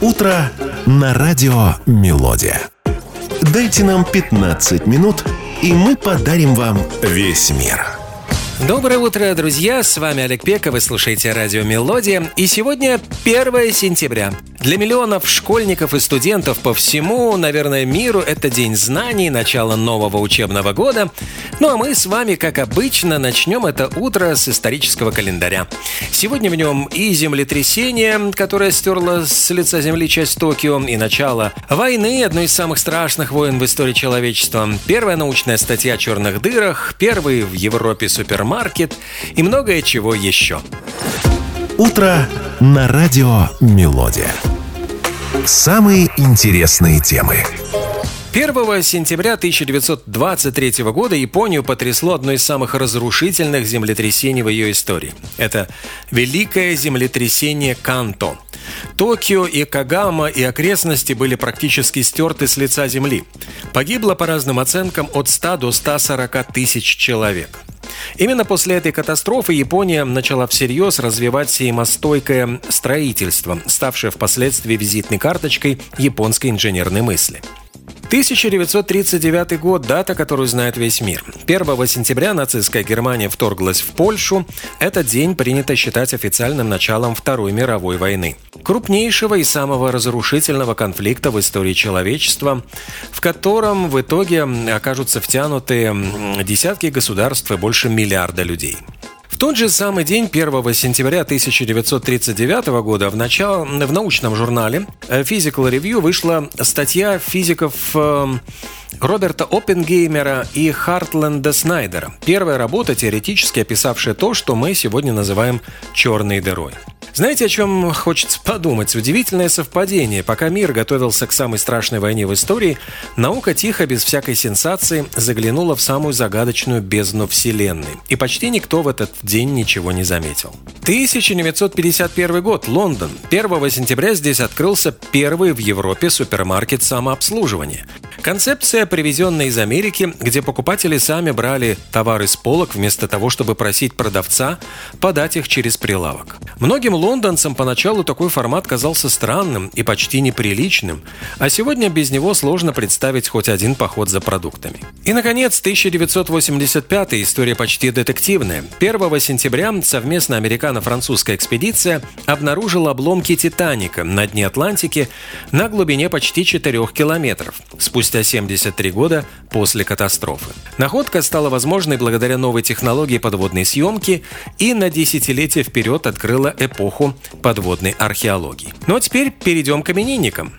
Утро на радио «Мелодия». Дайте нам 15 минут, и мы подарим вам весь мир. Доброе утро, друзья! С вами Олег Пека, вы слушаете радио «Мелодия». И сегодня 1 сентября. Для миллионов школьников и студентов по всему, наверное, миру это день знаний, начало нового учебного года. Ну а мы с вами, как обычно, начнем это утро с исторического календаря. Сегодня в нем и землетрясение, которое стерло с лица земли часть Токио, и начало войны, одной из самых страшных войн в истории человечества, первая научная статья о черных дырах, первый в Европе супермаркет и многое чего еще. Утро на радио «Мелодия». Самые интересные темы. 1 сентября 1923 года Японию потрясло одно из самых разрушительных землетрясений в ее истории. Это Великое землетрясение Канто. Токио, Йокогама и окрестности были практически стерты с лица земли. Погибло, по разным оценкам, от 100 до 140 тысяч человек. Именно после этой катастрофы Япония начала всерьез развивать сеймостойкое строительство, ставшее впоследствии визитной карточкой японской инженерной мысли. 1939 год – дата, которую знает весь мир. 1 сентября нацистская Германия вторглась в Польшу. Этот день принято считать официальным началом Второй мировой войны. Крупнейшего и самого разрушительного конфликта в истории человечества, в котором в итоге окажутся втянуты десятки государств и больше миллиарда людей. В тот же самый день, 1 сентября 1939 года, в научном журнале Physical Review вышла статья физиков Роберта Оппенгеймера и Хартленда Снайдера. Первая работа, теоретически описавшая то, что мы сегодня называем черной дырой. Знаете, о чем хочется подумать? Удивительное совпадение. Пока мир готовился к самой страшной войне в истории, наука тихо, без всякой сенсации, заглянула в самую загадочную бездну Вселенной. И почти никто в этот день ничего не заметил. 1951 год. Лондон. 1 сентября здесь открылся первый в Европе супермаркет самообслуживания. Концепция, привезенная из Америки, где покупатели сами брали товары с полок, вместо того, чтобы просить продавца подать их через прилавок. Многим лондонцам поначалу такой формат казался странным и почти неприличным, а сегодня без него сложно представить хоть один поход за продуктами. И, наконец, 1985 история почти детективная. 1 сентября совместно американо-французская экспедиция обнаружила обломки «Титаника» на дне Атлантики на глубине почти 4 километров, спустя 73 года после катастрофы. Находка стала возможной благодаря новой технологии подводной съемки и на десятилетия вперед открыла эпоху подводной археологии. Ну а теперь перейдем к именинникам.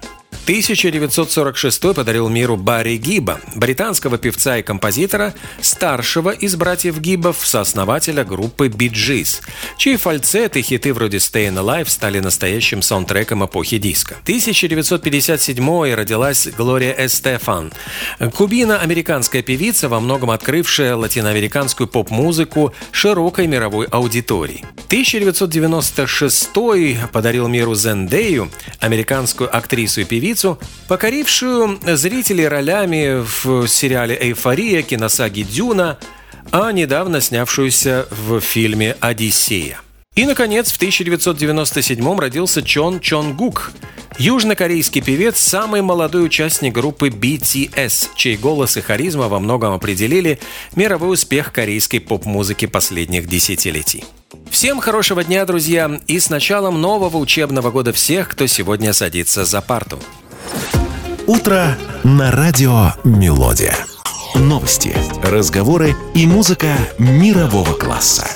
1946 подарил миру Барри Гибба, британского певца и композитора, старшего из братьев Гиббов, сооснователя группы Bee Gees, чьи фальцеты и хиты вроде Stayin' Alive стали настоящим саундтреком эпохи диско. 1957 родилась Глория Эстефан, кубино-американская певица, во многом открывшая латиноамериканскую поп-музыку широкой мировой аудитории. 1996 подарил миру Зендею, американскую актрису и певицу, покорившую зрителей ролями в сериале «Эйфория», киносаге «Дюна», а недавно снявшуюся в фильме «Одиссея». И, наконец, в 1997 родился Чон Чонгук, южнокорейский певец, самый молодой участник группы BTS, чей голос и харизма во многом определили мировой успех корейской поп-музыки последних десятилетий. Всем хорошего дня, друзья, и с началом нового учебного года всех, кто сегодня садится за парту. Утро на радио «Мелодия». Новости, разговоры и музыка мирового класса.